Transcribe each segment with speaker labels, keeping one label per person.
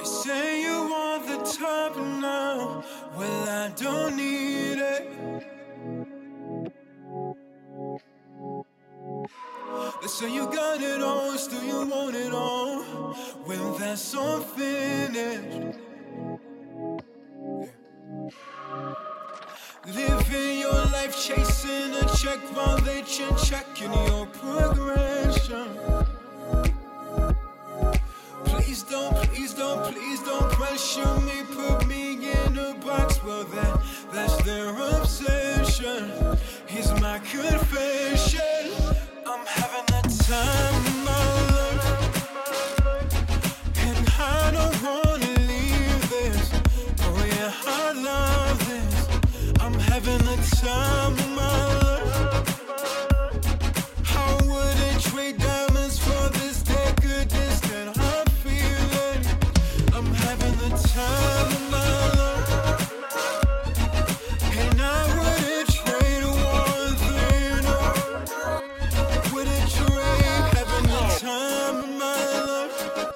Speaker 1: They say you want the top now. Well, I don't need it. They say you got it all, still you want it all. When that's all finished, living your life chasing a check while they checking your progression. Please don't pressure me, put me in a box. Well, that's their obsession. Here's my confession. I'm having the time of my life, and I don't wanna leave this. Oh yeah, I love this. I'm having the time of my life. I wouldn't trade diamonds for this decadence that I'm feeling. I'm having the time of my life, and I wouldn't trade one thing. Wouldn't trade having the time of my life.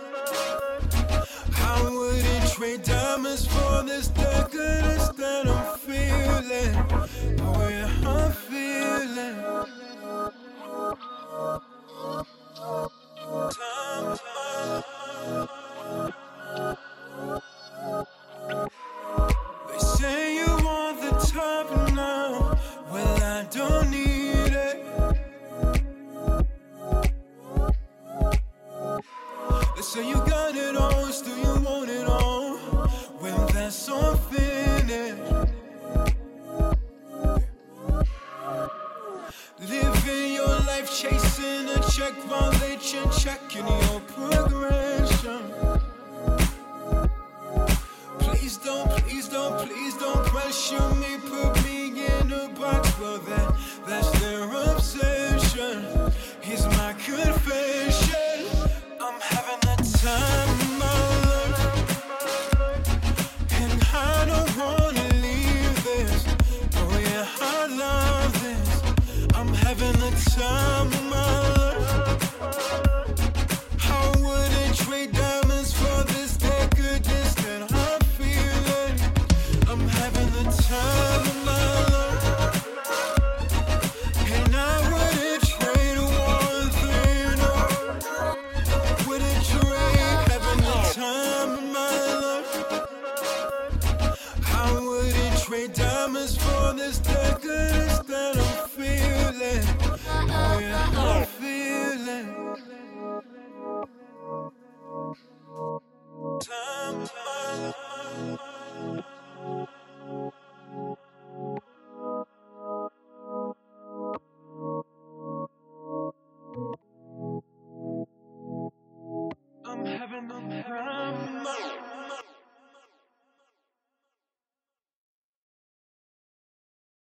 Speaker 1: I wouldn't trade diamonds for this decadence that I'm feeling. Oh yeah, I'm feeling. Time of my life. They say you want the top now. Well, I don't need it. They say you got it all, still you want it all. When that's all finished, living your life chasing a check while they checking your progress.